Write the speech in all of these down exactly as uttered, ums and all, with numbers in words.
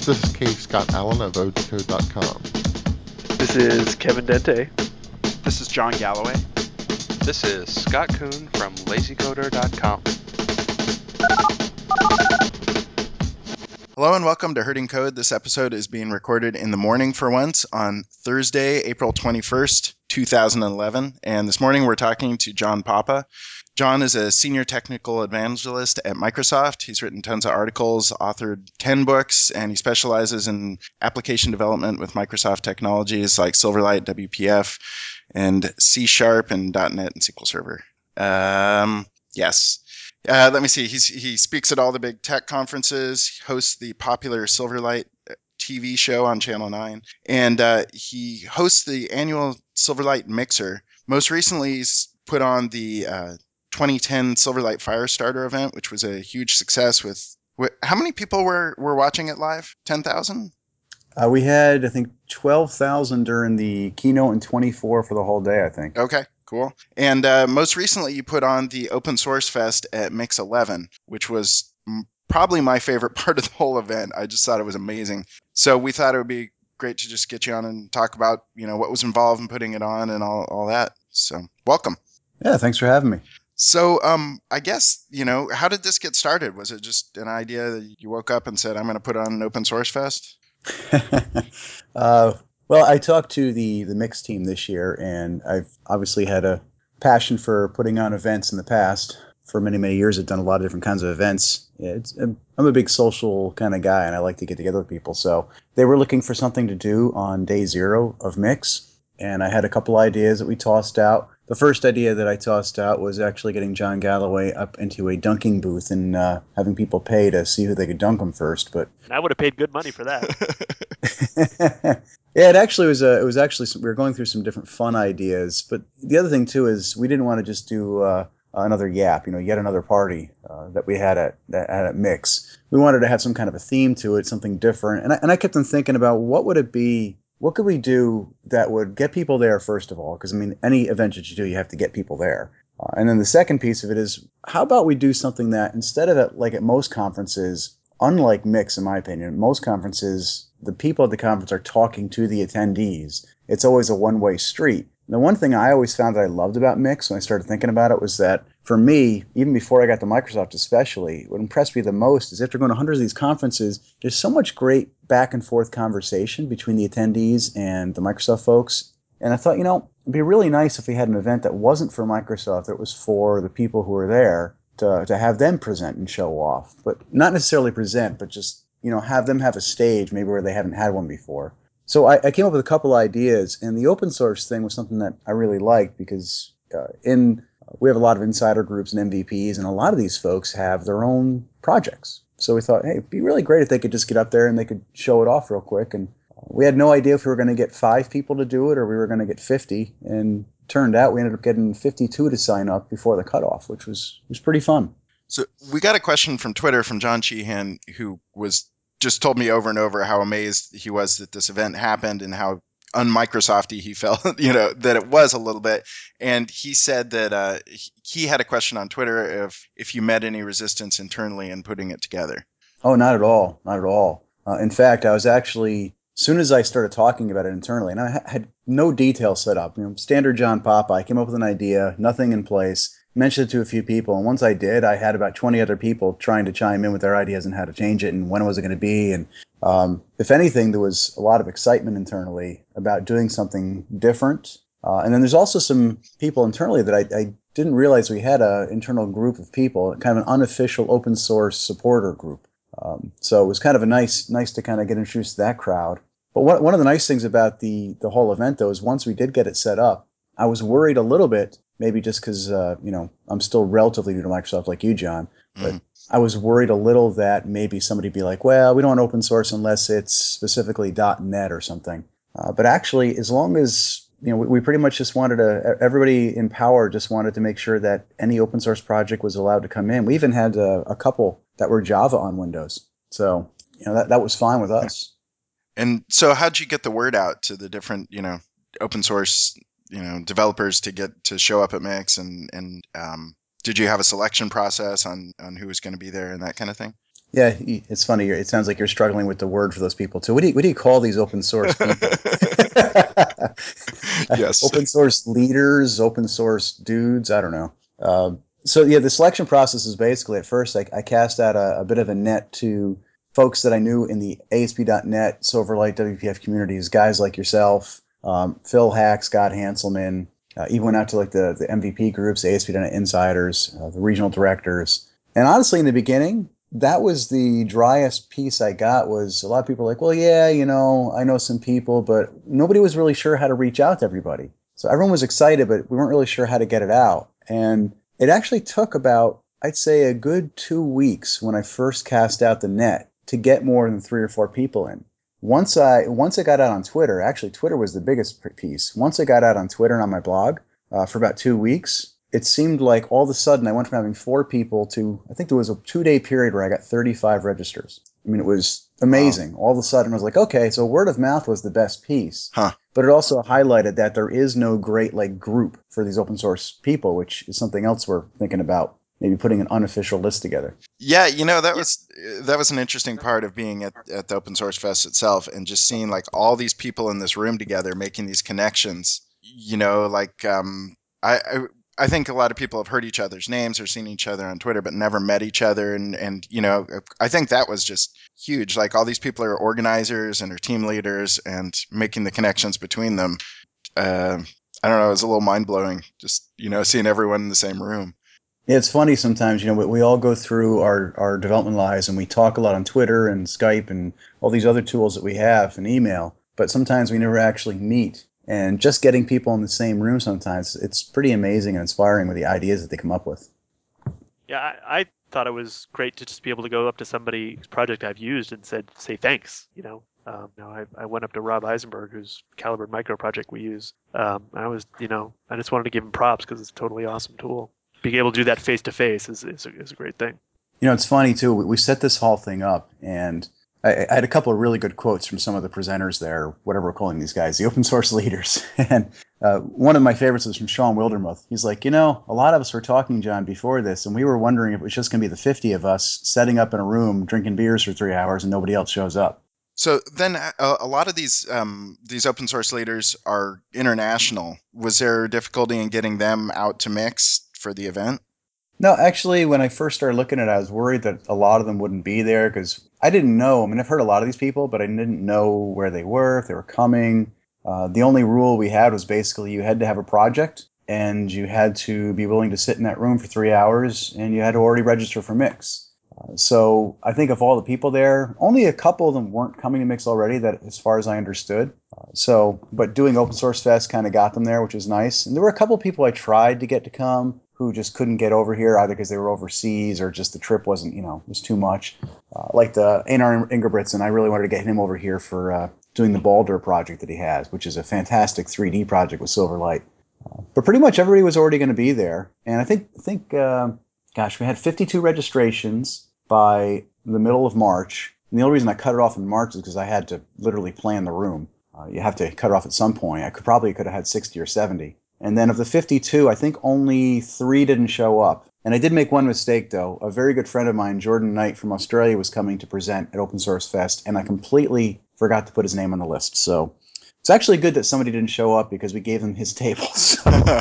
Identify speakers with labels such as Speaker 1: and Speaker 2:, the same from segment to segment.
Speaker 1: This is K. Scott Allen of ode to code dot com.
Speaker 2: This is Kevin Dente.
Speaker 3: This is John Galloway.
Speaker 4: This is Scott Kuhn from lazy coder dot com.
Speaker 5: Hello and welcome to Herding Code. This episode is being recorded in the morning for once on Thursday, April twenty-first, two thousand eleven. And this morning we're talking to John Papa. John is a senior technical evangelist at Microsoft. He's written tons of articles, authored ten books, and he specializes in application development with Microsoft technologies like Silverlight, W P F, and C Sharp, and dot net and S Q L Server. Um, yes. Uh, let me see. He's, he speaks at all the big tech conferences, he hosts the popular Silverlight T V show on Channel nine, and uh, he hosts the annual Silverlight Mixer. Most recently, he's put on the uh, twenty ten Silverlight Firestarter event, which was a huge success with, with how many people were, were watching it live? ten thousand?
Speaker 6: Uh, we had, I think, twelve thousand during the keynote and twenty-four for the whole day, I think.
Speaker 5: Okay, cool. And uh, most recently, you put on the Open Source Fest at Mix eleven, which was m- probably my favorite part of the whole event. I just thought it was amazing. So we thought it would be great to just get you on and talk about, you know, what was involved in putting it on and all, all that. So welcome.
Speaker 6: Yeah, thanks for having me.
Speaker 5: So um, I guess, you know, how did this get started? Was it just an idea that you woke up and said, I'm going to put on an Open Source Fest?
Speaker 6: uh, well, I talked to the, the Mix team this year, and I've obviously had a passion for putting on events in the past. For many, many years, I've done a lot of different kinds of events. It's, I'm a big social kind of guy, and I like to get together with people. So they were looking for something to do on day zero of Mix, and I had a couple ideas that we tossed out. The first idea that I tossed out was actually getting John Galloway up into a dunking booth and uh, having people pay to see who they could dunk him first. But
Speaker 2: I would have paid good money for that.
Speaker 6: Yeah, it actually was. A, it was actually some, we were going through some different fun ideas. But the other thing too is we didn't want to just do uh, another Yap, you know, yet another party uh, that we had at that had at Mix. We wanted to have some kind of a theme to it, something different. And I, and I kept on thinking about what would it be. What could we do that would get people there, first of all? Because, I mean, any event that you do, you have to get people there. Uh, and then the second piece of it is, how about we do something that, instead of, at, like at most conferences, unlike Mix, in my opinion, most conferences, the people at the conference are talking to the attendees. It's always a one-way street. And the one thing I always found that I loved about Mix when I started thinking about it was that, for me, even before I got to Microsoft especially, what impressed me the most is after going to hundreds of these conferences, there's so much great back and forth conversation between the attendees and the Microsoft folks. And I thought, you know, it'd be really nice if we had an event that wasn't for Microsoft, that was for the people who were there, to, to have them present and show off. But not necessarily present, but just, you know, have them have a stage maybe where they haven't had one before. So I, I came up with a couple ideas, and the open source thing was something that I really liked because uh, in we have a lot of insider groups and M V Ps, and a lot of these folks have their own projects. So we thought, hey, it'd be really great if they could just get up there and they could show it off real quick. And we had no idea if we were going to get five people to do it or we were going to get fifty. And turned out we ended up getting fifty-two to sign up before the cutoff, which was was pretty fun.
Speaker 5: So we got a question from Twitter from John Sheehan, who was just told me over and over how amazed he was that this event happened and how un-Microsofty he felt, you know, that it was a little bit. And he said that uh, he had a question on Twitter if if you met any resistance internally in putting it together.
Speaker 6: Oh, not at all. Not at all. Uh, in fact, I was actually, as soon as I started talking about it internally, and I ha- had no detail set up, you know, standard John Papa, I came up with an idea, nothing in place, mentioned it to a few people, and once I did, I had about twenty other people trying to chime in with their ideas on how to change it and when was it going to be. And um, if anything, there was a lot of excitement internally about doing something different. Uh, and then there's also some people internally that I, I didn't realize we had an internal group of people, kind of an unofficial open source supporter group. Um, so it was kind of a nice, nice to kind of get introduced to that crowd. But one, one of the nice things about the, the whole event, though, is once we did get it set up, I was worried a little bit, maybe just because, uh, you know, I'm still relatively new to Microsoft like you, John, but mm. I was worried a little that maybe somebody would be like, well, we don't want open source unless it's specifically dot net or something. Uh, but actually, as long as, you know, we, we pretty much just wanted to, everybody in Power just wanted to make sure that any open source project was allowed to come in. We even had a, a couple that were Java on Windows. So, you know, that, that was fine with us.
Speaker 5: And so how'd you get the word out to the different, you know, open source, you know, developers to get to show up at Mix, and, and um, did you have a selection process on, on who was going to be there and that kind of thing?
Speaker 6: Yeah, y- it's funny. It sounds like you're struggling with the word for those people too. What do you, what do you call these open source people?
Speaker 5: Yes.
Speaker 6: Open source leaders, open source dudes. I don't know. Um, so yeah, the selection process is basically at first I, I cast out a, a bit of a net to folks that I knew in the A S P dot net, Silverlight, W P F communities, guys like yourself, um, Phil Hack, Scott Hanselman. Uh, even went out to like the, the M V P groups, the A S P dot net insiders, uh, the regional directors. And honestly, in the beginning, that was the driest piece I got. Was a lot of people were like, well, yeah, you know, I know some people, but nobody was really sure how to reach out to everybody. So everyone was excited, but we weren't really sure how to get it out. And it actually took about, I'd say, a good two weeks when I first cast out the net to get more than three or four people in. Once I once it got out on Twitter, actually Twitter was the biggest piece. Once it got out on Twitter and on my blog uh, for about two weeks, it seemed like all of a sudden I went from having four people to, I think there was a two-day period where I got thirty-five registers. I mean, it was amazing. Wow. All of a sudden I was like, okay, so word of mouth was the best piece.
Speaker 5: Huh.
Speaker 6: But it also highlighted that there is no great like group for these open source people, which is something else we're thinking about. Maybe putting an unofficial list together.
Speaker 5: Yeah, you know, that was that was an interesting part of being at, at the Open Source Fest itself, and just seeing like all these people in this room together making these connections. You know, like um, I, I I think a lot of people have heard each other's names or seen each other on Twitter, but never met each other. And and you know, I think that was just huge. Like all these people are organizers and are team leaders, and making the connections between them. Uh, I don't know, it was a little mind blowing. Just you know, seeing everyone in the same room.
Speaker 6: Yeah, it's funny sometimes, you know, we, we all go through our, our development lives and we talk a lot on Twitter and Skype and all these other tools that we have and email, but sometimes we never actually meet. And just getting people in the same room sometimes, it's pretty amazing and inspiring with the ideas that they come up with.
Speaker 2: Yeah, I, I thought it was great to just be able to go up to somebody's project I've used and said, say thanks, you know. Um, you know, I, I went up to Rob Eisenberg, whose Calibre Micro project we use. Um, I was, you know, I just wanted to give him props because it's a totally awesome tool. Being able to do that face to face is is a, is a great thing.
Speaker 6: You know, it's funny too. We set this whole thing up, and I, I had a couple of really good quotes from some of the presenters there, whatever we're calling these guys, the open source leaders. And uh, one of my favorites was from Sean Wildermuth. He's like, you know, a lot of us were talking, John, before this, and we were wondering if it was just going to be the fifty of us setting up in a room, drinking beers for three hours, and nobody else shows up.
Speaker 5: So then a, a lot of these um, these open source leaders are international. Was there difficulty in getting them out to Mix for the event?
Speaker 6: No, actually, when I first started looking at it, I was worried that a lot of them wouldn't be there because I didn't know. I mean, I've heard a lot of these people, but I didn't know where they were, if they were coming. Uh, the only rule we had was basically you had to have a project and you had to be willing to sit in that room for three hours and you had to already register for Mix. Uh, so I think of all the people there, only a couple of them weren't coming to Mix already, that as far as I understood. Uh, so, but doing Open Source Fest kind of got them there, which was nice. And there were a couple of people I tried to get to come who just couldn't get over here, either because they were overseas or just the trip wasn't, you know, was too much. Uh, like the Einar Ingebrigtsen, I really wanted to get him over here for uh, doing the Baldur project that he has, which is a fantastic three D project with Silverlight. Uh, but pretty much everybody was already going to be there. And I think, I think, uh, gosh, we had fifty-two registrations by the middle of March. And the only reason I cut it off in March is because I had to literally plan the room. Uh, you have to cut it off at some point. I could probably could have had sixty or seventy. And then of the fifty-two, I think only three didn't show up. And I did make one mistake, though. A very good friend of mine, Jordan Knight from Australia, was coming to present at Open Source Fest, and I completely forgot to put his name on the list. So it's actually good that somebody didn't show up because we gave him his table. So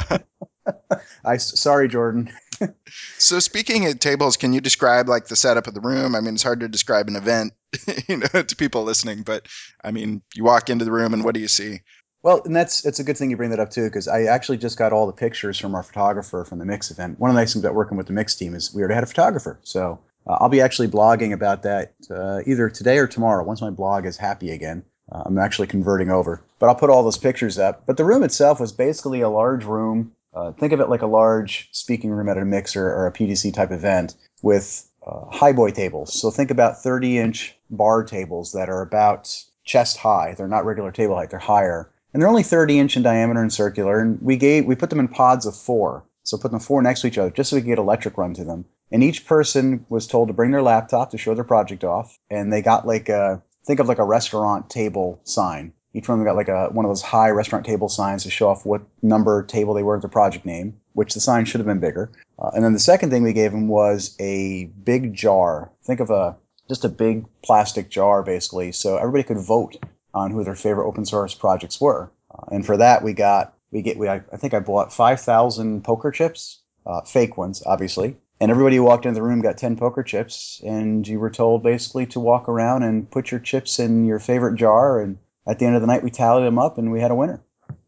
Speaker 6: I sorry, Jordan.
Speaker 5: So speaking of tables, can you describe like the setup of the room? I mean, it's hard to describe an event, you know, to people listening, but I mean, you walk into the room and what do you see?
Speaker 6: Well, and that's it's a good thing you bring that up too, because I actually just got all the pictures from our photographer from the Mix event. One of the nice things about working with the Mix team is we already had a photographer, so uh, I'll be actually blogging about that uh, either today or tomorrow. Once my blog is happy again, uh, I'm actually converting over. But I'll put all those pictures up. But the room itself was basically a large room. Uh, think of it like a large speaking room at a Mixer or a P D C type event with uh, highboy tables. So think about thirty-inch bar tables that are about chest high. They're not regular table height; they're higher. And they're only thirty inch in diameter and circular, and we gave we put them in pods of four. So put them four next to each other just so we could get electric run to them. And each person was told to bring their laptop to show their project off, and they got like a think of like a restaurant table sign. Each one of them got like a one of those high restaurant table signs to show off what number table they were of the project name, which the sign should have been bigger. Uh, and then the second thing we gave them was a big jar. Think of a just a big plastic jar, basically, so everybody could vote on who their favorite open source projects were. Uh, and for that, we got we get we I, I think I bought five thousand poker chips, uh, fake ones, obviously. And everybody who walked into the room got ten poker chips, and you were told basically to walk around and put your chips in your favorite jar. And at the end of the night, we tallied them up, and we had a winner.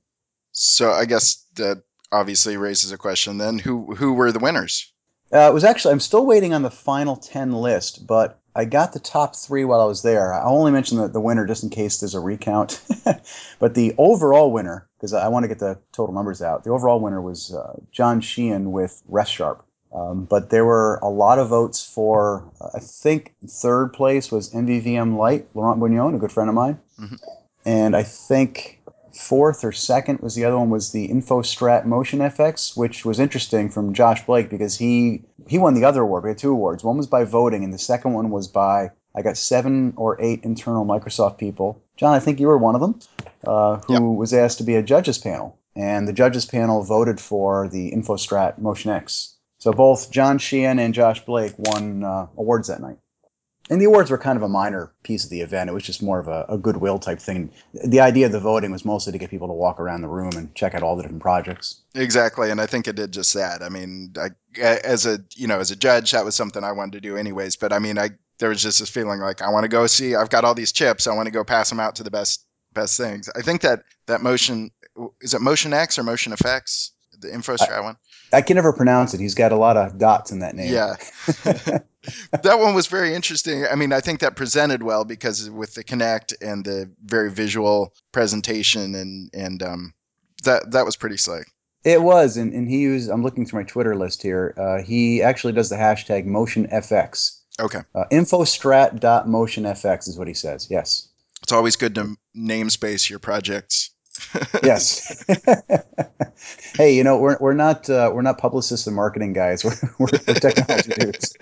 Speaker 5: So I guess that obviously raises a question then. Who who were the winners?
Speaker 6: Uh, it was actually, I'm still waiting on the final ten list, but I got the top three while I was there. I'll only mention the, the winner just in case there's a recount. But the overall winner, because I want to get the total numbers out, the overall winner was uh, John Sheehan with RestSharp. Um, but there were a lot of votes for, uh, I think third place was M V V M Lite, Laurent Bugnon, a good friend of mine. Mm-hmm. And I think fourth or second was the other one was the InfoStrat Motion F X, which was interesting from Josh Blake because he he won the other award. We had two awards. One was by voting, and the second one was by, I got seven or eight internal Microsoft people. John, I think you were one of them, uh, who yep. was asked to be a judges panel. And the judges panel voted for the InfoStrat Motion X. So both John Sheehan and Josh Blake won uh, awards that night. And the awards were kind of a minor piece of the event. It was just more of a, a goodwill type thing. The idea of the voting was mostly to get people to walk around the room and check out all the different projects.
Speaker 5: Exactly, and I think it did just that. I mean, I, as a you know as a judge, that was something I wanted to do anyways. But I mean, I there was just this feeling like I want to go see. I've got all these chips. I want to go pass them out to the best best things. I think that that motion is it Motion X or Motion Effects, the InfoStrat one.
Speaker 6: I can never pronounce it. He's got a lot of dots in that name.
Speaker 5: Yeah. That one was very interesting. I mean, I think that presented well because with the Kinect and the very visual presentation and, and um, that that was pretty slick.
Speaker 6: It was, and, and he used, I'm looking through my Twitter list here, uh, he actually does the hashtag MotionFX.
Speaker 5: Okay.
Speaker 6: Uh, infostrat dot motion f x is what he says, yes.
Speaker 5: It's always good to namespace your projects.
Speaker 6: Yes. Hey, you know, we're we're not uh, we're not publicists and marketing guys. We're we're, we're technology dudes.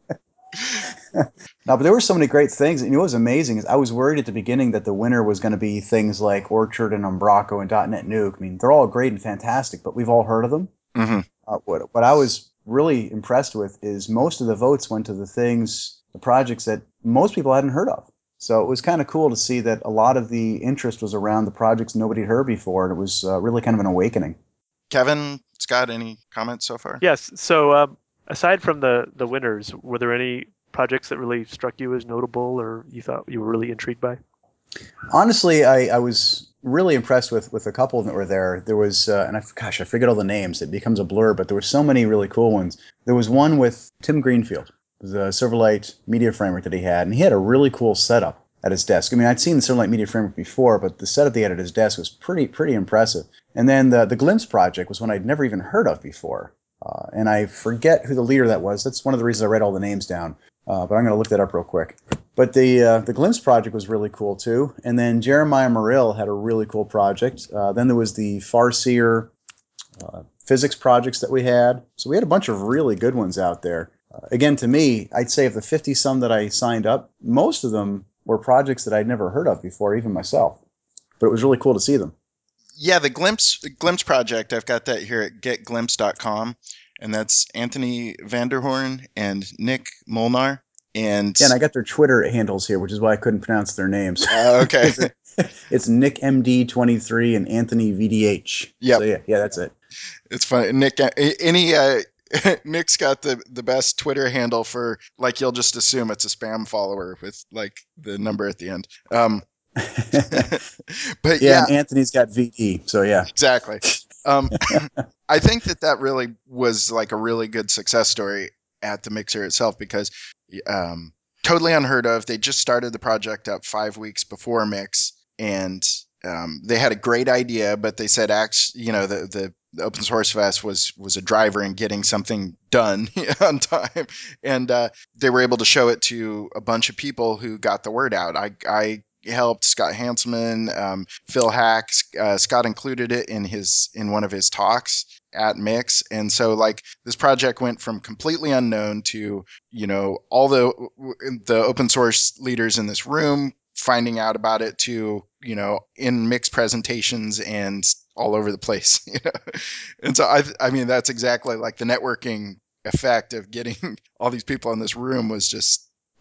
Speaker 6: No, but there were so many great things. And you know what was amazing is I was worried at the beginning that the winner was going to be things like Orchard and Umbraco and .dot net Nuke. I mean, they're all great and fantastic, but we've all heard of them.
Speaker 5: Mm-hmm.
Speaker 6: Uh, what what I was really impressed with is most of the votes went to the things, the projects that most people hadn't heard of. So it was kind of cool to see that a lot of the interest was around the projects nobody had heard before, and it was uh, really kind of an awakening.
Speaker 5: Kevin, Scott, any comments so far?
Speaker 2: Yes. So um, aside from the, the winners, were there any projects that really struck you as notable or you thought you were really intrigued by?
Speaker 6: Honestly, I, I was really impressed with, with a couple that were there. There was, uh, and I, gosh, I forget all the names. It becomes a blur, but there were so many really cool ones. There was one with Tim Greenfield. It was a Silverlight media framework that he had, and he had a really cool setup at his desk. I mean, I'd seen the Silverlight media framework before, but the setup he had at his desk was pretty pretty impressive. And then the, the Glimpse project was one I'd never even heard of before. Uh, and I forget who the leader that was. That's one of the reasons I read all the names down. Uh, but I'm going to look that up real quick. But the uh, the Glimpse project was really cool, too. And then Jeremiah Morrill had a really cool project. Uh, then there was the Farseer uh, physics projects that we had. So we had a bunch of really good ones out there. Uh, again, to me, I'd say of the fifty-some that I signed up, most of them were projects that I'd never heard of before, even myself. But it was really cool to see them.
Speaker 5: Yeah, the Glimpse Glimpse project, I've got that here at get glimpse dot com, and that's Anthony Vanderhorn and Nick Molnar. And
Speaker 6: yeah, and I got their Twitter handles here, which is why I couldn't pronounce their names.
Speaker 5: Uh, okay.
Speaker 6: It's Nick M D twenty-three and Anthony V D H.
Speaker 5: Yeah.
Speaker 6: So yeah, yeah, that's it.
Speaker 5: It's funny. Nick, any uh, Nick's got the, the best Twitter handle for, like, you'll just assume it's a spam follower with, like, the number at the end. Um, but
Speaker 6: yeah,
Speaker 5: yeah.
Speaker 6: and Anthony's got V D, so yeah.
Speaker 5: Exactly. Um, I think that that really was, like, a really good success story at the Mixer itself because um, totally unheard of. They just started the project up five weeks before Mix, and um, they had a great idea, but they said, "Acts, you know, the, the the Open Source Fest was was a driver in getting something done on time, and uh, they were able to show it to a bunch of people who got the word out. I I helped Scott Hanselman, um, Phil Hack. Uh, Scott included it in his in one of his talks at Mix, and so like this project went from completely unknown to, you know, all the the open source leaders in this room finding out about it to, you know, in Mix presentations and all over the place, you know. And so I I mean that's exactly like the networking effect of getting all these people in this room was just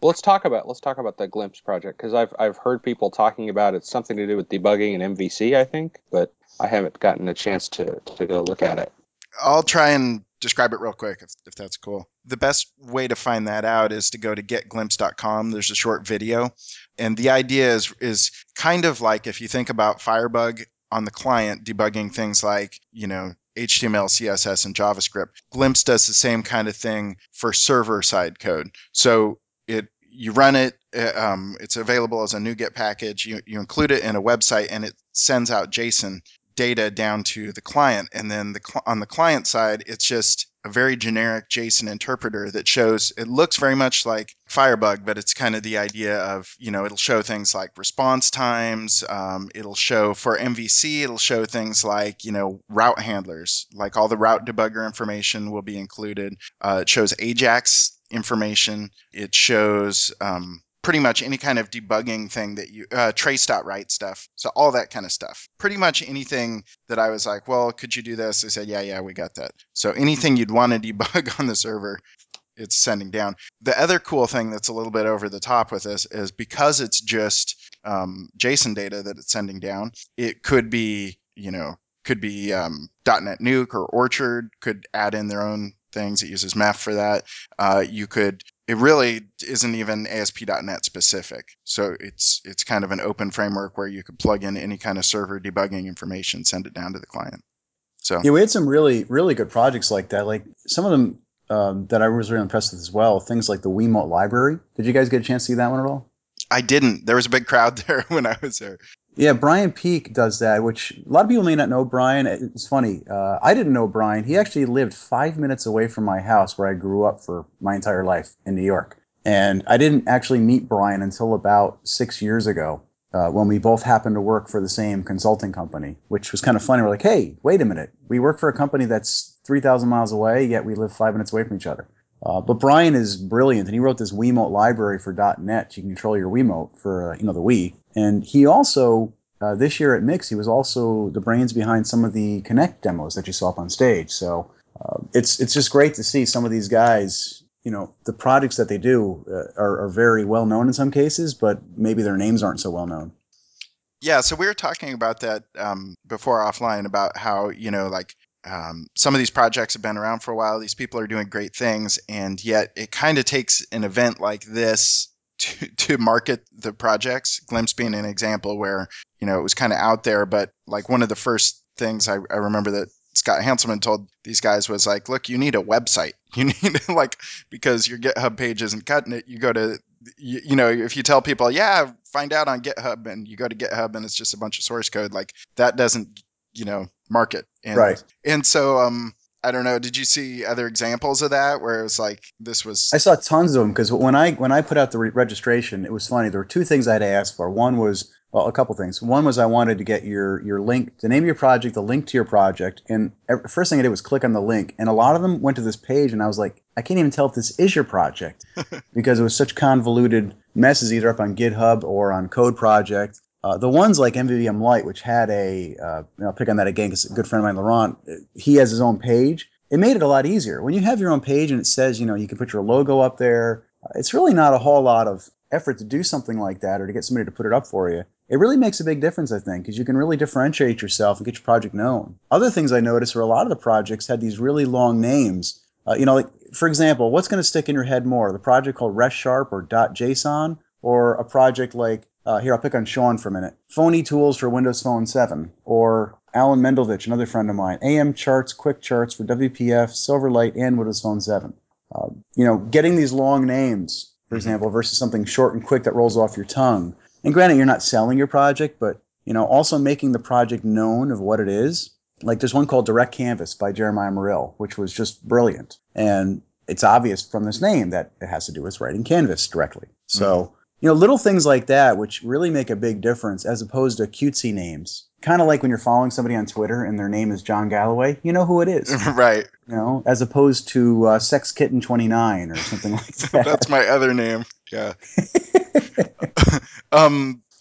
Speaker 7: Well, let's talk about let's talk about the Glimpse project, because I've I've heard people talking about it's something to do with debugging and M V C, I think, but I haven't gotten a chance to to go look at it.
Speaker 5: I'll try and describe it real quick if, if that's cool. The best way to find that out is to go to get glimpse dot com. There's a short video. And the idea is is kind of like if you think about Firebug on the client debugging things like, you know, H T M L, C S S, and JavaScript. Glimpse does the same kind of thing for server-side code. So it you run it, um, it's available as a NuGet package. You, you include it in a website, and it sends out JSON data down to the client. And then the cl- on the client side, it's just a very generic JSON interpreter that shows, it looks very much like Firebug, but it's kind of the idea of, you know, it'll show things like response times. Um, it'll show for M V C, it'll show things like, you know, route handlers, like all the route debugger information will be included. Uh, it shows Ajax information. It shows, um, pretty much any kind of debugging thing that you, uh, trace.write stuff. So all that kind of stuff. Pretty much anything that I was like, well, could you do this? They said, yeah, yeah, we got that. So anything you'd want to debug on the server, it's sending down. The other cool thing that's a little bit over the top with this is because it's just um, JSON data that it's sending down, it could be, you know, could be um, .NET Nuke or Orchard could add in their own things. It uses M E F for that. Uh, you could, it really isn't even A S P dot net specific. So it's it's kind of an open framework where you could plug in any kind of server debugging information, send it down to the client. So
Speaker 6: yeah, we had some really, really good projects like that. Like some of them um, that I was really impressed with as well. Things like the Wiimote library. Did you guys get a chance to see that one at all?
Speaker 5: I didn't. There was a big crowd there when I was there.
Speaker 6: Yeah, Brian Peake does that, which a lot of people may not know Brian. It's funny. Uh, I didn't know Brian. He actually lived five minutes away from my house where I grew up for my entire life in New York. And I didn't actually meet Brian until about six years ago uh, when we both happened to work for the same consulting company, which was kind of funny. We're like, hey, wait a minute. We work for a company that's three thousand miles away, yet we live five minutes away from each other. Uh, but Brian is brilliant, and he wrote this Wiimote library for .NET. You can control your Wiimote for uh, you know the Wii. And he also, uh, this year at Mix, he was also the brains behind some of the Kinect demos that you saw up on stage. So uh, it's it's just great to see some of these guys. You know, the projects that they do uh, are, are very well known in some cases, but maybe their names aren't so well known.
Speaker 5: Yeah, so we were talking about that um, before offline about how, you know, like um, some of these projects have been around for a while. These people are doing great things, and yet it kind of takes an event like this to, to market the projects. Glimpse being an example where, you know, it was kind of out there, but like one of the first things I, I remember that Scott Hanselman told these guys was like, look, you need a website. You need like, because your GitHub page isn't cutting it. You go to, you, you know, if you tell people, yeah, find out on GitHub, and you go to GitHub and it's just a bunch of source code, like that doesn't, you know, market. And,
Speaker 6: right.
Speaker 5: And so, um, I don't know. Did you see other examples of that where it was like this was?
Speaker 6: I saw tons of them because when I when I put out the re- registration, it was funny. There were two things I had to ask for. One was well, a couple things. One was I wanted to get your your link, the name of your project, the link to your project, and every, first thing I did was click on the link, and a lot of them went to this page, and I was like, I can't even tell if this is your project because it was such convoluted messes, either up on GitHub or on Code Project. Uh, the ones like M V V M Lite, which had a, uh, I'll pick on that again because a good friend of mine, Laurent, he has his own page. It made it a lot easier. When you have your own page and it says, you know, you can put your logo up there, uh, it's really not a whole lot of effort to do something like that or to get somebody to put it up for you. It really makes a big difference, I think, because you can really differentiate yourself and get your project known. Other things I noticed were a lot of the projects had these really long names. Uh, you know, like, for example, what's going to stick in your head more? The project called RESTSharp or .json, or a project like, uh, here, I'll pick on Sean for a minute, Phony Tools for Windows Phone seven, or Alan Mendelovich, another friend of mine, A M Charts, Quick Charts for W P F, Silverlight, and Windows Phone seven. Uh, you know, getting these long names, for example, versus something short and quick that rolls off your tongue. And granted, you're not selling your project, but, you know, also making the project known of what it is. Like there's one called Direct Canvas by Jeremiah Morrill, which was just brilliant. And it's obvious from this name that it has to do with writing Canvas directly. So, mm-hmm. you know, little things like that, which really make a big difference as opposed to cutesy names. Kind of like when you're following somebody on Twitter and their name is John Galloway, you know who it is.
Speaker 5: Right.
Speaker 6: You know, as opposed to uh, Sex Kitten twenty-nine or something like that.
Speaker 5: That's my other name. Yeah. um,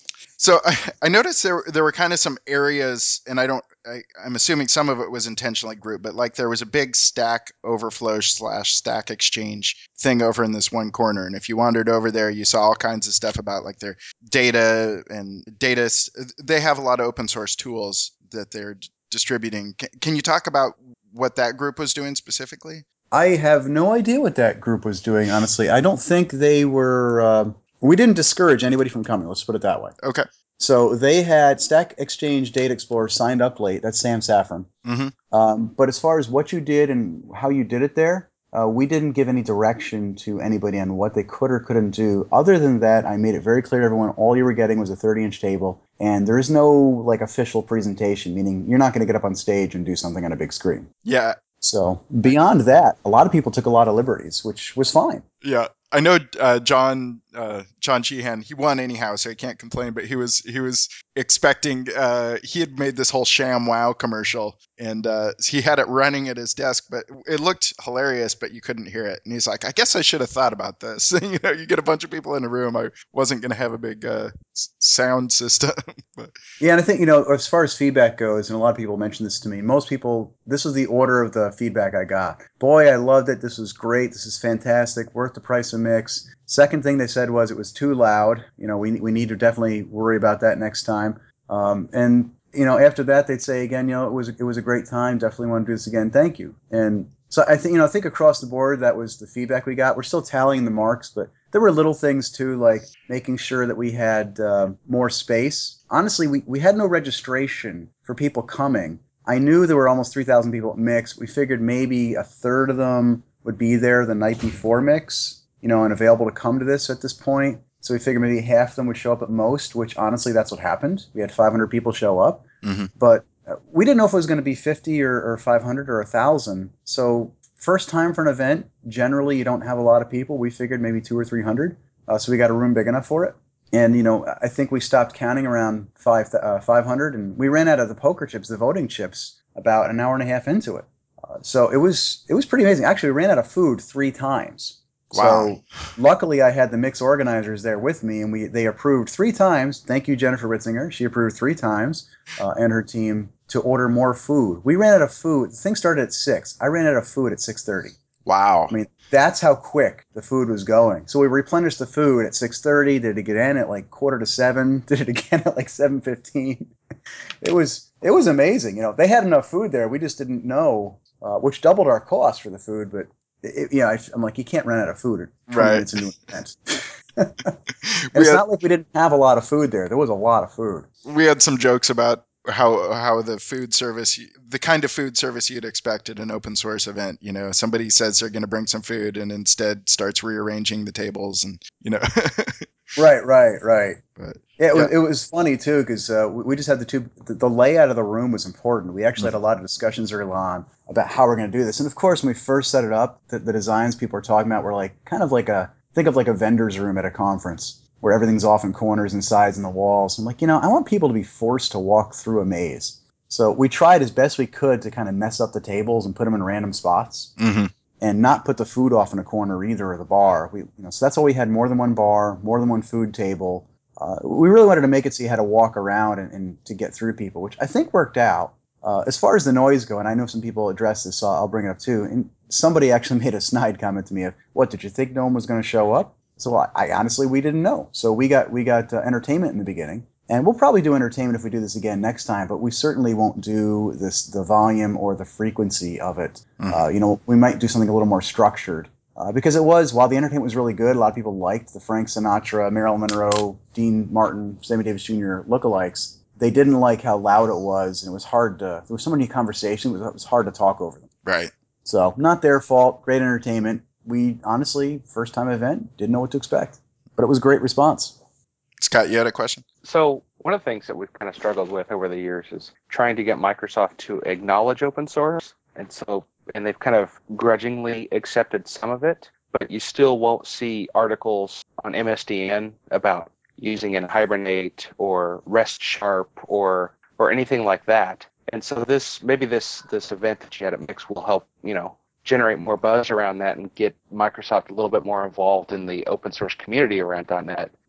Speaker 5: So I, I noticed there there were kind of some areas, and I don't. I, I'm assuming some of it was intentionally grouped, but like there was a big Stack Overflow slash Stack Exchange thing over in this one corner, and if you wandered over there, you saw all kinds of stuff about like their data and data. They have a lot of open source tools that they're d- distributing. Can, can you talk about what that group was doing specifically?
Speaker 6: I have no idea what that group was doing, honestly. I don't think they were. Uh, we didn't discourage anybody from coming. Let's put it that way.
Speaker 5: Okay.
Speaker 6: So they had Stack Exchange Data Explorer signed up late. That's Sam Saffron.
Speaker 5: Mm-hmm.
Speaker 6: Um, but as far as what you did and how you did it there, uh, we didn't give any direction to anybody on what they could or couldn't do. Other than that, I made it very clear to everyone all you were getting was a thirty-inch table, and there is no like official presentation, meaning you're not going to get up on stage and do something on a big screen.
Speaker 5: Yeah.
Speaker 6: So beyond that, a lot of people took a lot of liberties, which was fine.
Speaker 5: Yeah. I know uh, John uh, John Sheehan. He won anyhow, so he can't complain. But he was he was expecting. Uh, he had made this whole Sham Wow commercial, and uh, he had it running at his desk. But it looked hilarious, but you couldn't hear it. And he's like, "I guess I should have thought about this." you know, you get a bunch of people in a room. I wasn't going to have a big uh, sound system. but.
Speaker 6: Yeah, and I think, you know, as far as feedback goes, and a lot of people mention this to me, most people, this was the order of the feedback I got. Boy, I loved it. This was great. This is fantastic. Worth the price of mix. Second thing they said was it was too loud. You know, we we need to definitely worry about that next time. Um, and, you know, after that, they'd say again, you know, it was it was a great time. Definitely want to do this again. Thank you. And so I think, you know, I think across the board, that was the feedback we got. We're still tallying the marks, but there were little things too, like making sure that we had uh, more space. Honestly, we, we had no registration for people coming. I knew there were almost three thousand people at Mix. We figured maybe a third of them would be there the night before Mix, you know, and available to come to this at this point. So we figured maybe half of them would show up at most, which honestly, that's what happened. We had five hundred people show up,
Speaker 5: Mm-hmm.
Speaker 6: but we didn't know if it was going to be fifty or, or five hundred or one thousand. So first time for an event, generally you don't have a lot of people. We figured maybe two or three hundred. Uh, so we got a room big enough for it. And, you know, I think we stopped counting around five, uh, five hundred, and we ran out of the poker chips, the voting chips, about an hour and a half into it. Uh, so it was it was pretty amazing. Actually, we ran out of food three times.
Speaker 5: Wow.
Speaker 6: So luckily, I had the Mix organizers there with me, and we they approved three times. Thank you, Jennifer Ritzinger. She approved three times, uh, and her team, to order more food. We ran out of food. The thing started at six. I ran out of food at six thirty.
Speaker 5: Wow.
Speaker 6: I mean, that's how quick the food was going. So we replenished the food at six thirty. Did it get in at like quarter to seven? Did it again at like seven fifteen? It was it was amazing. You know, they had enough food there. We just didn't know, uh, which doubled our cost for the food. But it, you know, I, I'm like, you can't run out of food at twenty
Speaker 5: Right.
Speaker 6: minutes into an event. And
Speaker 5: We
Speaker 6: it's
Speaker 5: had-
Speaker 6: not like we didn't have a lot of food there. There was a lot of food.
Speaker 5: we had some jokes about how how the food service, the kind of food service you'd expect at an open source event. You know, somebody says they're going to bring some food and instead starts rearranging the tables, and you know.
Speaker 6: Right, right, right.
Speaker 5: But
Speaker 6: Yeah, it was,
Speaker 5: yeah.
Speaker 6: it was funny too because uh, we we just had the two. The, the layout of the room was important. We actually had a lot of discussions early on about how we're going to do this. And of course, when we first set it up, the, the designs people were talking about were like kind of like a think of like a vendor's room at a conference where everything's off in corners and sides and the walls. I'm like, you know, I want people to be forced to walk through a maze. So we tried as best we could to kind of mess up the tables and put them in random spots.
Speaker 5: Mm-hmm.
Speaker 6: And not put the food off in a corner either, or the bar. We, you know, so that's why we had more than one bar, more than one food table. Uh, we really wanted to make it so you had to walk around and, and to get through people, which I think worked out. Uh, as far as the noise go, and I know some people address this, so I'll bring it up too. And somebody actually made a snide comment to me of, "What, did you think no one was going to show up?" So I, I honestly, we didn't know. So we got we got uh, entertainment in the beginning. And we'll probably do entertainment if we do this again next time, but we certainly won't do this the volume or the frequency of it.
Speaker 5: Mhm.
Speaker 6: Uh, you know, we might do something a little more structured. Uh, because it was, while the entertainment was really good, a lot of people liked the Frank Sinatra, Marilyn Monroe, Dean Martin, Sammy Davis Junior lookalikes. They didn't like how loud it was, and it was hard to, there was so many conversations, it was, it was hard to talk over them.
Speaker 5: Right.
Speaker 6: So, not their fault, great entertainment. We, honestly, first time event, didn't know what to expect. But it was a great response.
Speaker 5: Scott, you had a question?
Speaker 7: So one of the things that we've kind of struggled with over the years is trying to get Microsoft to acknowledge open source. And so, and they've kind of grudgingly accepted some of it, but you still won't see articles on M S D N about using it in Hibernate or REST Sharp or or anything like that. And so this, maybe this this event that you had at Mix will help, you know, generate more buzz around that and get Microsoft a little bit more involved in the open source community around .NET.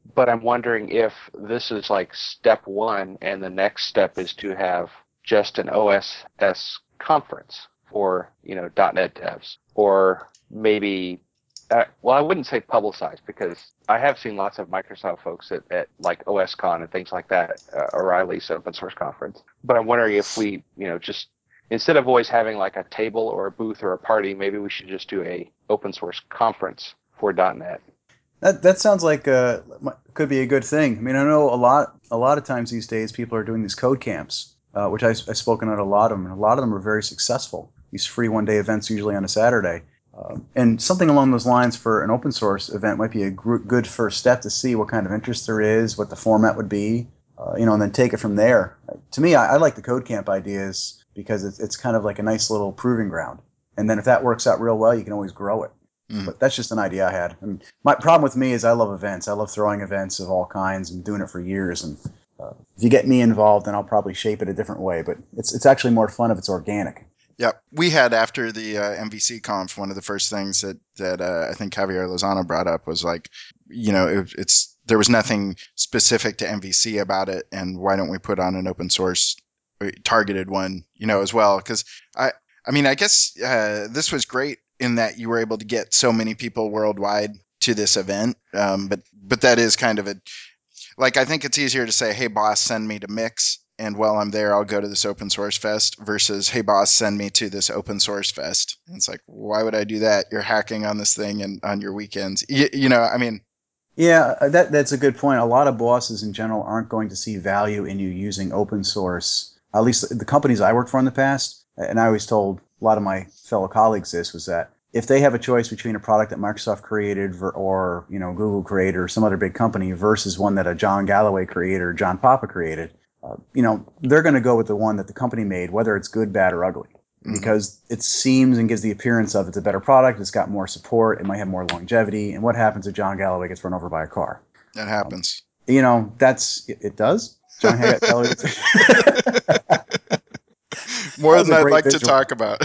Speaker 7: but I'm wondering if this is like step one, and the next step is to have just an O S S conference for, you know, .NET devs, or maybe, uh, well, I wouldn't say publicized, because I have seen lots of Microsoft folks at, at like OSCon and things like that, uh, O'Reilly's open source conference. But I'm wondering if we, you know, just instead of always having like a table or a booth or a party, maybe we should just do a open source conference for .NET.
Speaker 6: That that sounds like uh could be a good thing. I mean, I know a lot a lot of times these days people are doing these code camps, uh, which I, I've spoken at a lot of them, and a lot of them are very successful. These free one day events, usually on a Saturday, um, and something along those lines for an open source event might be a gr- good first step to see what kind of interest there is, what the format would be, uh, you know, and then take it from there. To me, I, I like the code camp ideas because it's it's kind of like a nice little proving ground, and then if that works out real well, you can always grow it.
Speaker 5: Mm.
Speaker 6: But that's just an idea I had. I mean, my problem with me is I love events. I love throwing events of all kinds and doing it for years. And uh, if you get me involved, then I'll probably shape it a different way. But it's it's actually more fun if it's organic.
Speaker 5: Yep. We had after the uh, M V C conf, one of the first things that, that uh, I think Javier Lozano brought up was like, you know, it, it's there was nothing specific to M V C about it. And why don't we put on an open source targeted one, you know, as well? Because I, I mean, I guess uh, this was great in that you were able to get so many people worldwide to this event. Um, but but that is kind of a, like, I think it's easier to say, hey, boss, send me to Mix. And while I'm there, I'll go to this open source fest versus, hey, boss, send me to this open source fest. And it's like, why would I do that? You're hacking on this thing and on your weekends. You, you know, I mean.
Speaker 6: Yeah, that that's a good point. A lot of bosses in general aren't going to see value in you using open source. At least the companies I worked for in the past, and I always told a lot of my fellow colleagues this, was that if they have a choice between a product that Microsoft created or, you know, Google created or some other big company versus one that a John Galloway created or John Papa created, uh, you know, they're going to go with the one that the company made, whether it's good, bad, or ugly, mm-hmm. because it seems and gives the appearance of it's a better product, it's got more support, it might have more longevity. And what happens if John Galloway gets run over by a car?
Speaker 5: That happens.
Speaker 6: Um, you know, that's it, it does. John Galloway.
Speaker 5: More than I'd like visual. to talk about.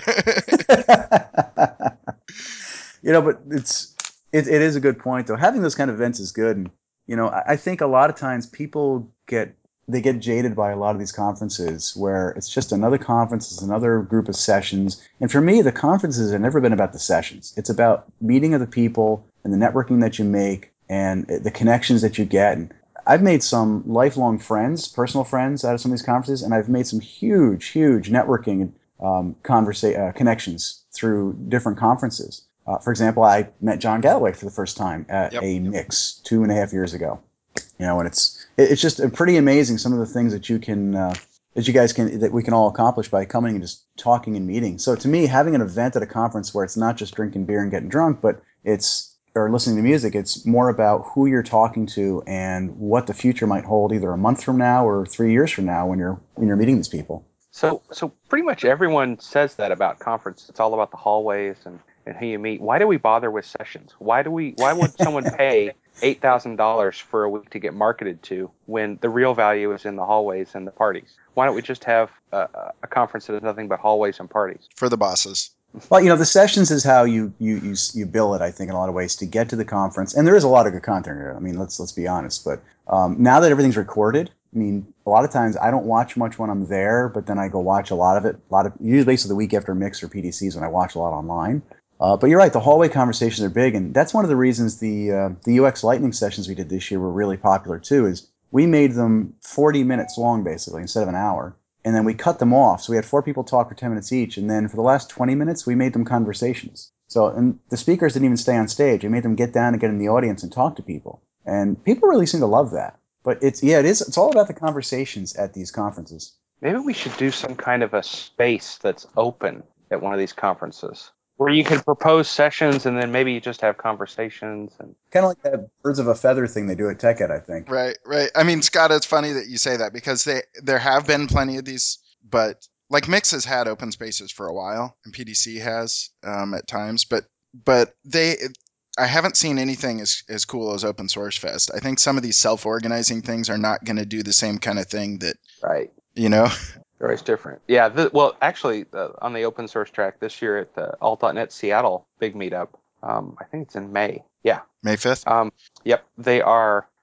Speaker 6: You know, but it's it, it is a good point though. Having those kind of events is good, and you know, I, I think a lot of times people get they get jaded by a lot of these conferences where it's just another conference, it's another group of sessions. And for me, the conferences have never been about the sessions. It's about meeting other people and the networking that you make and the connections that you get. And I've made some lifelong friends, personal friends out of some of these conferences, and I've made some huge, huge networking um, conversa- uh, connections through different conferences. Uh, for example, I met John Galloway for the first time at yep. a Mix two and a half years ago. You know, and it's it's just pretty amazing some of the things that you can uh, that you guys can that we can all accomplish by coming and just talking and meeting. So to me, having an event at a conference where it's not just drinking beer and getting drunk, but it's or listening to music, it's more about who you're talking to and what the future might hold, either a month from now or three years from now when you're when you're meeting these people.
Speaker 7: So so pretty much everyone says that about conference. It's all about the hallways and, and who you meet. Why do we bother with sessions? Why do we? Why would someone pay eight thousand dollars for a week to get marketed to when the real value is in the hallways and the parties? Why don't we just have a, a conference that is nothing but hallways and parties?
Speaker 5: For the bosses.
Speaker 6: Well, you know, the sessions is how you, you you you bill it, I think, in a lot of ways to get to the conference. And there is a lot of good content here. I mean, let's let's be honest. But um, now that everything's recorded, I mean, a lot of times I don't watch much when I'm there, but then I go watch a lot of it. A lot of usually basically the week after Mix or P D Cs when I watch a lot online. Uh, but you're right, the hallway conversations are big, and that's one of the reasons the uh, the U X Lightning sessions we did this year were really popular too. Is we made them forty minutes long basically instead of an hour. And then we cut them off. So we had four people talk for ten minutes each. And then for the last twenty minutes, we made them conversations. So and the speakers didn't even stay on stage. We made them get down and get in the audience and talk to people. And people really seem to love that. But it's, yeah, it is. It's all about the conversations at these conferences.
Speaker 7: Maybe we should do some kind of a space that's open at one of these conferences where you can propose sessions and then maybe you just have conversations. And
Speaker 6: kind of like that birds of a feather thing they do at TechEd, I think.
Speaker 5: Right, right. I mean, Scott, it's funny that you say that because they there have been plenty of these, but like Mix has had open spaces for a while, and P D C has um, at times, but but they, I haven't seen anything as as cool as Open Source Fest. I think some of these self-organizing things are not going to do the same kind of thing that,
Speaker 7: right?
Speaker 5: You know.
Speaker 7: They're always different. Yeah. The, well, actually, uh, on the open source track this year at the alt dot net Seattle big meetup, um, I think it's in May. Yeah.
Speaker 5: May fifth?
Speaker 7: Um, yep. They are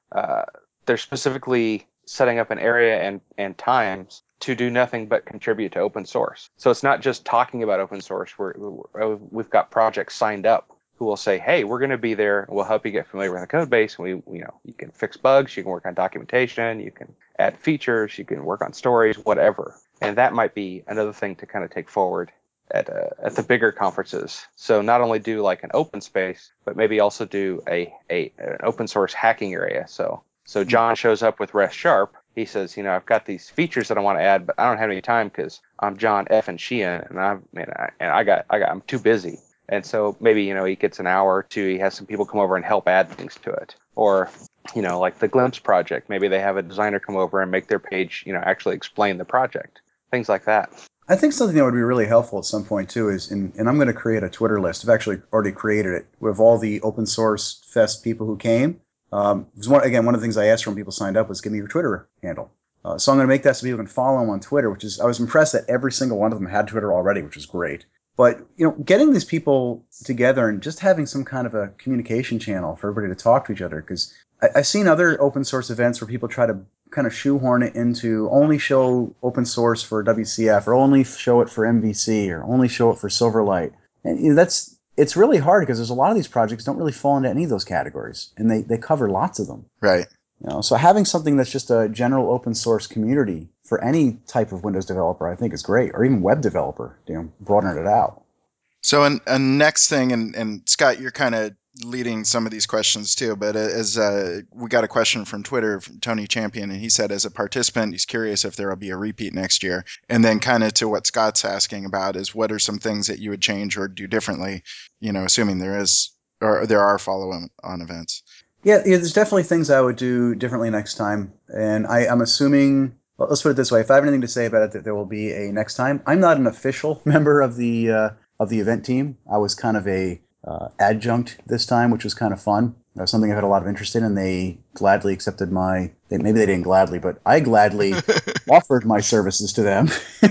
Speaker 7: uh, they're specifically setting up an area and, and times to do nothing but contribute to open source. So it's not just talking about open source. We're, we're, we've got projects signed up who will say, hey, we're going to be there. We'll help you get familiar with the code base. And we, you know, you can fix bugs. You can work on documentation. You can add features. You can work on stories, whatever. And that might be another thing to kind of take forward at uh, at the bigger conferences. So not only do like an open space, but maybe also do a, a an open source hacking area. So so John shows up with Rest Sharp. He says, you know, I've got these features that I want to add, but I don't have any time because I'm John F. and Sheehan, and I'm and I, and I got I got I'm too busy. And so maybe, you know, he gets an hour or two. He has some people come over and help add things to it. Or, you know, like the Glimpse project. Maybe they have a designer come over and make their page, you know, actually explain the project. Things like that.
Speaker 6: I think something that would be really helpful at some point, too, is, in, and I'm going to create a Twitter list. I've actually already created it with all the open source fest people who came. Um, one, again, one of the things I asked for when people signed up was give me your Twitter handle. Uh, so I'm going to make that so people can follow them on Twitter, which is, I was impressed that every single one of them had Twitter already, which is great. But, you know, getting these people together and just having some kind of a communication channel for everybody to talk to each other, because I've seen other open source events where people try to kind of shoehorn it into only show open source for W C F or only show it for M V C or only show it for Silverlight. And you know, that's it's really hard because there's a lot of these projects don't really fall into any of those categories, and they, they cover lots of them.
Speaker 5: Right.
Speaker 6: You know, so having something that's just a general open source community for any type of Windows developer, I think, is great, or even web developer, you know, broadening it out.
Speaker 5: So, a uh, next thing, and, and Scott, you're kind of leading some of these questions too, but as uh, we got a question from Twitter from Tony Champion, and he said, as a participant, he's curious if there will be a repeat next year. And then kind of to what Scott's asking about is what are some things that you would change or do differently, you know, assuming there is, or there are follow-on events.
Speaker 6: Yeah, yeah, there's definitely things I would do differently next time. And I, I'm assuming, well, let's put it this way, if I have anything to say about it, that there will be a next time. I'm not an official member of the uh, of the event team. I was kind of a uh, adjunct this time, which was kind of fun. That was something I had a lot of interest in, and they gladly accepted my, they, maybe they didn't gladly, but I gladly offered my services to them.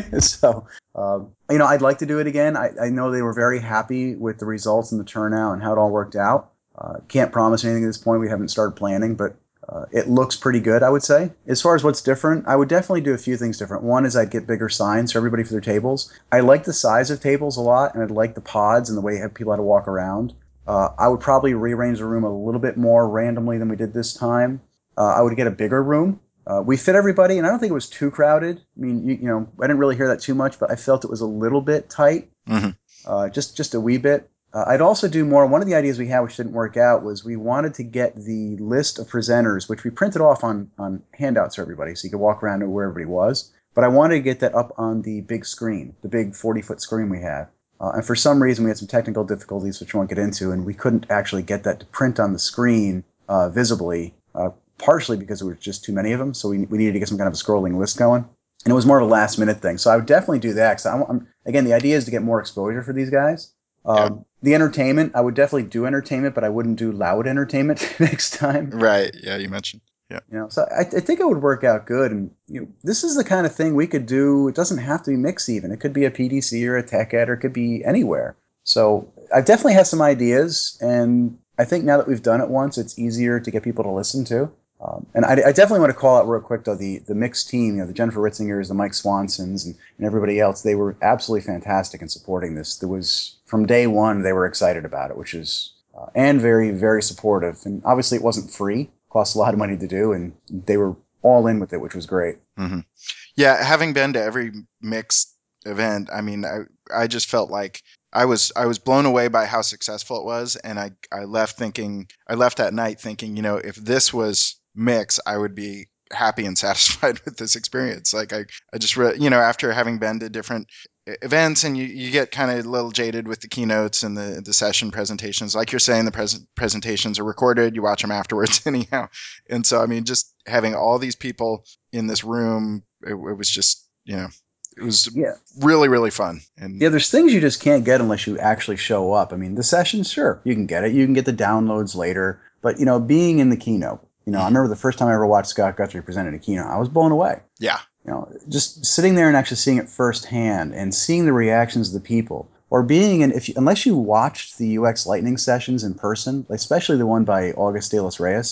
Speaker 6: So, um, you know, I'd like to do it again. I, I know they were very happy with the results and the turnout and how it all worked out. Uh, can't promise anything at this point. We haven't started planning, but uh, it looks pretty good, I would say. As far as what's different, I would definitely do a few things different. One is I'd get bigger signs for everybody for their tables. I like the size of tables a lot, and I'd like the pods and the way you have people how to walk around. Uh, I would probably rearrange the room a little bit more randomly than we did this time. Uh, I would get a bigger room. Uh, we fit everybody, and I don't think it was too crowded. I mean, you, you know, I didn't really hear that too much, but I felt it was a little bit tight,
Speaker 5: Mm-hmm.
Speaker 6: uh, just just a wee bit. Uh, I'd also do more. One of the ideas we had, which didn't work out, was we wanted to get the list of presenters, which we printed off on, on handouts for everybody, so you could walk around to where everybody was. But I wanted to get that up on the big screen, the big forty-foot screen we have. Uh, and for some reason, we had some technical difficulties, which we won't get into, and we couldn't actually get that to print on the screen uh, visibly, uh, partially because there were just too many of them, so we, we needed to get some kind of a scrolling list going. And it was more of a last-minute thing. So I would definitely do that. Cause I, I'm, again, the idea is to get more exposure for these guys. Um, yeah. The entertainment, I would definitely do entertainment, but I wouldn't do loud entertainment next time.
Speaker 5: Right. Yeah, you mentioned. Yeah.
Speaker 6: You know, so I, I think it would work out good. And you know, this is the kind of thing we could do. It doesn't have to be Mix even. It could be a P D C or a TechEd, or it could be anywhere. So I've definitely had some ideas, and I think now that we've done it once, it's easier to get people to listen to. Um, and I, I definitely want to call out real quick, though, the, the Mix team, you know, the Jennifer Ritzingers, the Mike Swansons, and, and everybody else. They were absolutely fantastic in supporting this. There was, from day one, they were excited about it, which is, uh, and very, very supportive. And obviously it wasn't free. It cost a lot of money to do, and they were all in with it, which was great.
Speaker 5: Mm-hmm. Yeah, having been to every Mix event, I mean, I, I just felt like I was I was blown away by how successful it was, and I, I left thinking, I left that night thinking, you know, if this was Mix, I would be happy and satisfied with this experience. Like I, I just, re- you know, after having been to different events, and you, you get kind of a little jaded with the keynotes and the, the session presentations. Like you're saying, the pres- presentations are recorded. You watch them afterwards anyhow. And so, I mean, just having all these people in this room, it, it was just, you know, it was yeah. really, really fun. And
Speaker 6: yeah, there's things you just can't get unless you actually show up. I mean, the sessions, sure, you can get it. You can get the downloads later. But, you know, being in the keynote, you know, I remember the first time I ever watched Scott Guthrie present at a keynote, I was blown away.
Speaker 5: Yeah.
Speaker 6: You know, just sitting there and actually seeing it firsthand and seeing the reactions of the people, or being in, if you, unless you watched the U X Lightning sessions in person, especially the one by August De Los Reyes,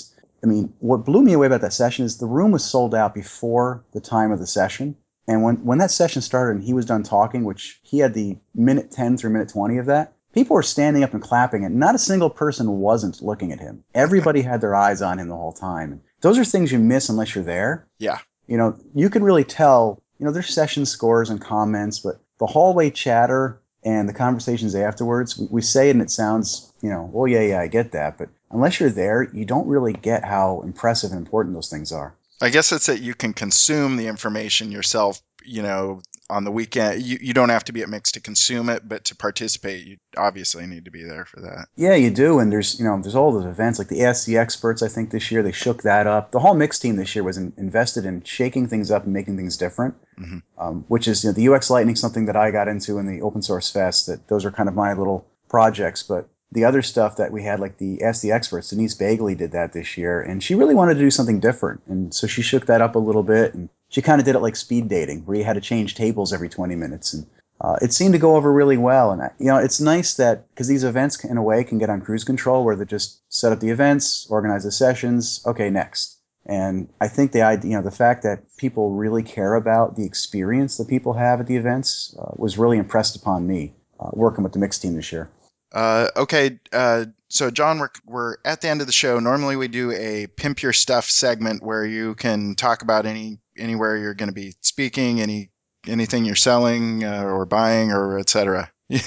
Speaker 6: I mean, what blew me away about that session is the room was sold out before the time of the session. And when, when that session started and he was done talking, which he had the minute ten through minute twenty of that, people were standing up and clapping, and not a single person wasn't looking at him. Everybody had their eyes on him the whole time. Those are things you miss unless you're there.
Speaker 5: Yeah.
Speaker 6: You know, you can really tell, you know, there's session scores and comments, but the hallway chatter and the conversations afterwards, we, we say it and it sounds, you know, well, yeah, yeah, I get that. But unless you're there, you don't really get how impressive and important those things are.
Speaker 5: I guess it's that you can consume the information yourself, you know, on the weekend. You, you don't have to be at Mix to consume it, but to participate, you obviously need to be there for that.
Speaker 6: Yeah, you do. And there's, you know, there's all those events like the Ask the Experts, I think this year, they shook that up. The whole Mix team this year was in, invested in shaking things up and making things different, mm-hmm. um, which is, you know, the U X Lightning, something that I got into in the Open Source Fest, that those are kind of my little projects. But the other stuff that we had, like the Ask the Experts, Denise Bagley did that this year, and she really wanted to do something different. And so she shook that up a little bit, and she kind of did it like speed dating, where you had to change tables every twenty minutes. And uh, it seemed to go over really well. And, you know, it's nice that, because these events, in a way, can get on cruise control, where they just set up the events, organize the sessions, okay, next. And I think the idea, you know, the fact that people really care about the experience that people have at the events uh, was really impressed upon me uh, working with the Mix team this year.
Speaker 5: Uh, okay, uh, so John, we're, we're at the end of the show. Normally we do a Pimp Your Stuff segment where you can talk about any anywhere you're going to be speaking, any anything you're selling uh, or buying, or et cetera.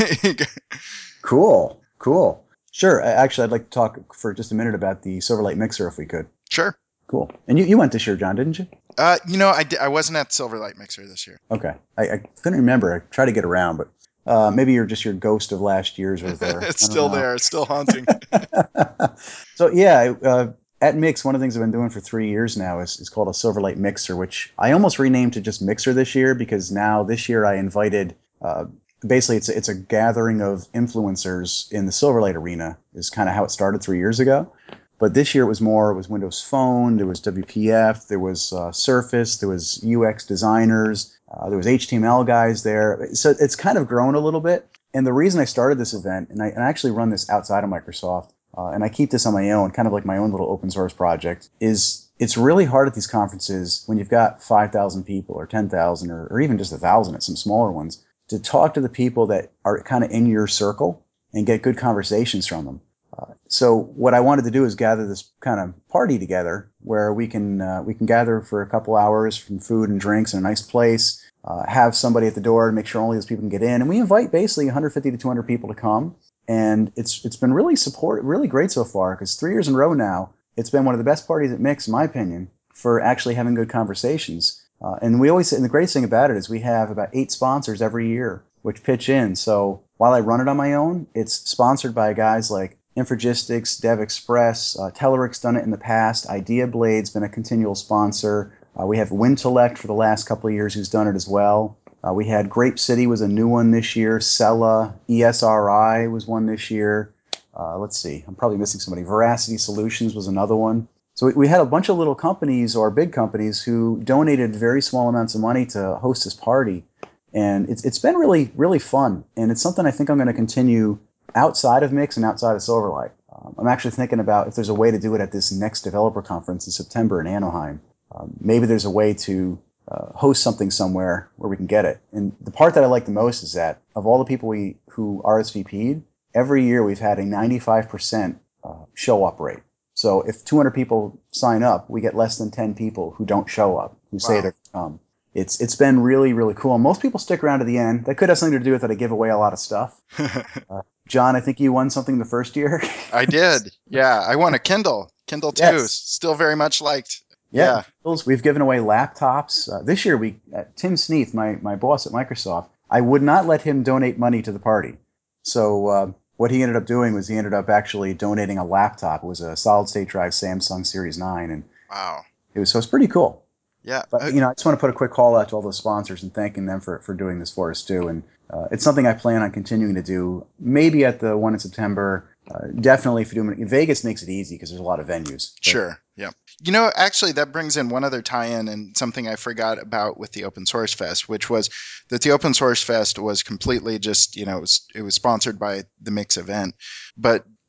Speaker 6: Cool, cool. Sure. Actually, I'd like to talk for just a minute about the Silverlight Mixer, if we could.
Speaker 5: Sure.
Speaker 6: Cool. And you, you went this year, John, didn't you?
Speaker 5: Uh, you know, I, di- I wasn't at Silverlight Mixer this year.
Speaker 6: Okay. I, I couldn't remember. I tried to get around, but uh, maybe you're just your ghost of last year's was there.
Speaker 5: It's still
Speaker 6: know.
Speaker 5: there. It's still haunting.
Speaker 6: So, yeah, uh, at Mix, one of the things I've been doing for three years now is, is called a Silverlight Mixer, which I almost renamed to just Mixer this year, because now this year I invited, uh, basically it's a, it's a gathering of influencers in the Silverlight arena, is kind of how it started three years ago. But this year it was more, it was Windows Phone, there was W P F, there was uh, Surface, there was U X designers, uh, there was H T M L guys there. So it's kind of grown a little bit. And the reason I started this event, and I, and I actually run this outside of Microsoft, uh, and I keep this on my own, kind of like my own little open source project, is it's really hard at these conferences when you've got five thousand people or ten thousand or, or even just one thousand at some smaller ones, to talk to the people that are kind of in your circle and get good conversations from them. Uh, so what I wanted to do is gather this kind of party together where we can uh, we can gather for a couple hours from food and drinks in a nice place, uh, have somebody at the door to make sure only those people can get in, and we invite basically one hundred fifty to two hundred people to come. And it's it's been really support really great so far, because three years in a row now it's been one of the best parties at Mix, in my opinion, for actually having good conversations. Uh, and we always and the greatest thing about it is we have about eight sponsors every year which pitch in. So while I run it on my own, it's sponsored by guys like Infragistics, DevExpress, uh, Telerik's done it in the past. IdeaBlade's been a continual sponsor. Uh, we have Wintellect for the last couple of years who's done it as well. Uh, we had Grape City was a new one this year. Sella, E S R I was one this year. Uh, let's see, I'm probably missing somebody. Veracity Solutions was another one. So we, we had a bunch of little companies or big companies who donated very small amounts of money to host this party. And it's it's been really, really fun. And it's something I think I'm going to continue outside of Mix and outside of Silverlight. Um, I'm actually thinking about if there's a way to do it at this next developer conference in September in Anaheim. Um, maybe there's a way to uh, host something somewhere where we can get it. And the part that I like the most is that of all the people we who R S V P'd, every year we've had a ninety-five percent uh, show-up rate. So if two hundred people sign up, we get less than ten people who don't show up, who say
Speaker 5: Wow.
Speaker 6: they're um, It's It's been really, really cool. Most people stick around to the end. That could have something to do with that I give away a lot of stuff. Uh, John, I think you won something the first year.
Speaker 5: I did. Yeah, I won a Kindle. Kindle two.
Speaker 6: Yes.
Speaker 5: Still very much liked.
Speaker 6: Yeah,
Speaker 5: Yeah.
Speaker 6: we've given away laptops. Uh, this year, we uh, Tim Sneath, my, my boss at Microsoft, I would not let him donate money to the party. So uh, what he ended up doing was he ended up actually donating a laptop. It was a solid-state drive Samsung Series nine, and
Speaker 5: Wow.
Speaker 6: it was so it's pretty cool.
Speaker 5: Yeah.
Speaker 6: But, you know, I just want to put a quick call out to all those sponsors and thanking them for, for doing this for us, too. And uh, it's something I plan on continuing to do, maybe at the one in September. Uh, definitely if you do it. Vegas makes it easy because there's a lot of venues. But,
Speaker 5: Sure. Yeah. You know, actually, that brings in one other tie-in and something I forgot about with the Open Source Fest, which was that the Open Source Fest was completely just, you know, it was, it was sponsored by the Mix event. But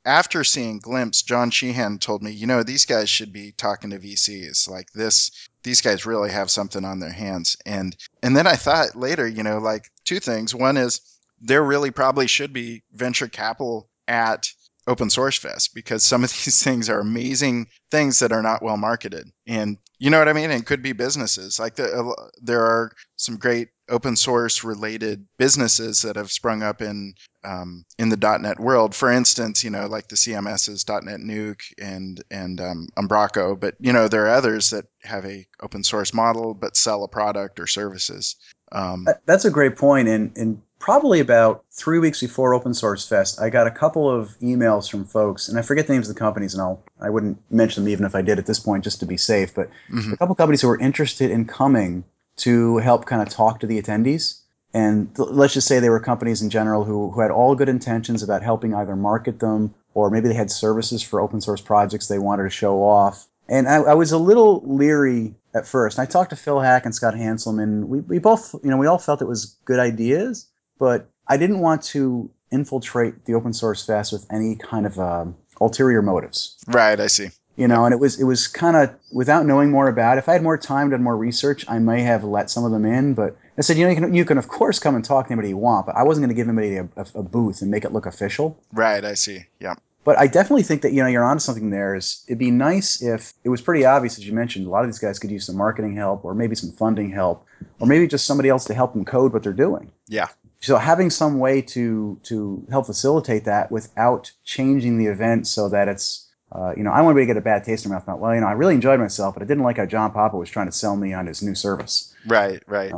Speaker 5: after seeing Glimpse, John Sheehan told me, you know, these guys should be talking to V Cs like this. These guys really have something on their hands. And and then I thought later, you know, like two things. One is there really probably should be venture capital at Open Source Fest, because some of these things are amazing things that are not well marketed. And you know what I mean? And could be businesses. Like the, uh, there are some great open source related businesses that have sprung up in um, in the .NET world. For instance, you know, like the C M Ss, .NET Nuke and and um, Umbraco. But you know, there are others that have a open source model but sell a product or services. Um,
Speaker 6: That's a great point. And and probably about three weeks before Open Source Fest, I got a couple of emails from folks, and I forget the names of the companies, and I'll I wouldn't mention them even if I did at this point, just to be safe. But
Speaker 5: mhm.
Speaker 6: a couple of companies who were interested in coming to help kind of talk to the attendees. And th- let's just say they were companies in general who, who had all good intentions about helping either market them, or maybe they had services for open source projects they wanted to show off. And I, I was a little leery at first. I talked to Phil Hack and Scott Hanselman. We, we both, you know, we all felt it was good ideas, but I didn't want to infiltrate the Open Source Fest with any kind of um, ulterior motives.
Speaker 5: Right, I see.
Speaker 6: You know, and it was it was kind of, without knowing more about it, if I had more time, done more research, I may have let some of them in. But I said, you know, you can, you can of course come and talk to anybody you want, but I wasn't going to give anybody a, a, a booth and make it look official.
Speaker 5: Right, I see. Yeah.
Speaker 6: But I definitely think that, you know, you're onto something there. Is it'd be nice if it was pretty obvious, as you mentioned, a lot of these guys could use some marketing help, or maybe some funding help, or maybe just somebody else to help them code what they're doing.
Speaker 5: Yeah.
Speaker 6: So having some way to to help facilitate that without changing the event so that it's, uh, you know, I don't want anybody to get a bad taste in their mouth. Not, well, you know, I really enjoyed myself, but I didn't like how John Papa was trying to sell me on his new service.
Speaker 5: Right, right.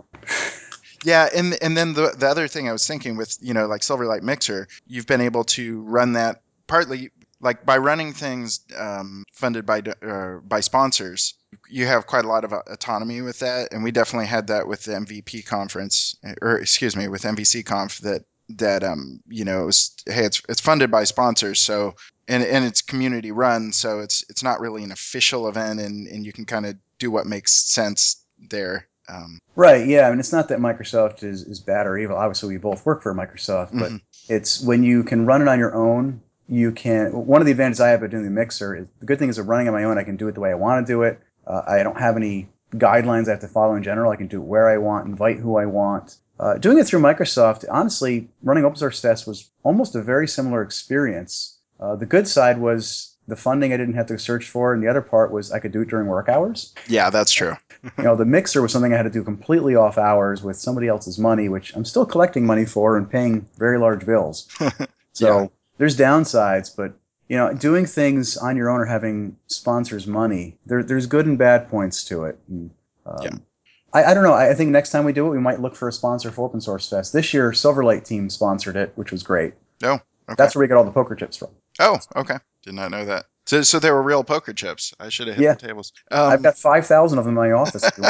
Speaker 5: Yeah, and and then the the other thing I was thinking with, you know, like Silverlight Mixer, you've been able to run that partly like by running things um, funded by uh, by sponsors. You have quite a lot of autonomy with that, and we definitely had that with the M V P conference, or excuse me, with M V C Conf. That that um you know, it was, hey, it's it's funded by sponsors, so and and it's community run, so it's it's not really an official event, and and you can kind of do what makes sense there. Um,
Speaker 6: Right, yeah. I mean, it's not that Microsoft is, is bad or evil. Obviously, we both work for Microsoft, but
Speaker 5: mhm.
Speaker 6: it's when you can run it on your own, you can. One of the advantages I have about doing the Mixer is, the good thing is, of running on my own, I can do it the way I want to do it. Uh, I don't have any guidelines I have to follow in general. I can do it where I want, invite who I want. Uh, doing it through Microsoft, honestly, running Open Source Fest was almost a very similar experience. Uh, the good side was the funding I didn't have to search for, and the other part was I could do it during work hours.
Speaker 5: Yeah, that's true.
Speaker 6: You know, the Mixer was something I had to do completely off hours with somebody else's money, which I'm still collecting money for and paying very large bills. So
Speaker 5: Yeah.
Speaker 6: there's downsides, but, you know, doing things on your own or having sponsors' money, there, there's good and bad points to it. And, um,
Speaker 5: Yeah.
Speaker 6: I, I don't know. I, I think next time we do it, we might look for a sponsor for Open Source Fest. This year, Silverlight Team sponsored it, which was great.
Speaker 5: Oh, okay.
Speaker 6: That's where we get all the poker chips from.
Speaker 5: Oh, okay. Did not know that. So, so they were real poker chips. I should have hit
Speaker 6: Yeah.
Speaker 5: the tables. Um,
Speaker 6: I've got five thousand of them in my office. If you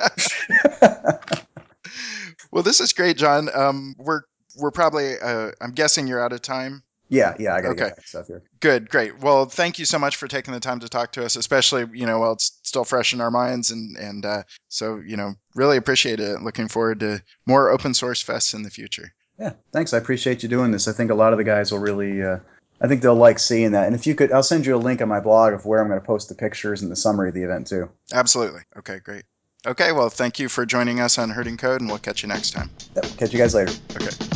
Speaker 6: want.
Speaker 5: Well, this is great, John. Um, we're we're probably. Uh, I'm guessing you're out of time.
Speaker 6: Yeah, yeah, I got to
Speaker 5: Okay.
Speaker 6: get back to stuff here.
Speaker 5: Good, great. Well, thank you so much for taking the time to talk to us, especially, you know, while it's still fresh in our minds, and and uh, so, you know, really appreciate it. Looking forward to more open source fests in the future.
Speaker 6: Yeah, thanks. I appreciate you doing this. I think a lot of the guys will really, uh, I think they'll like seeing that. And if you could, I'll send you a link on my blog of where I'm going to post the pictures and the summary of the event too.
Speaker 5: Absolutely. Okay, great. Okay, well, thank you for joining us on Herding Code, and we'll catch you next time.
Speaker 6: Yep, catch you guys later.
Speaker 5: Okay.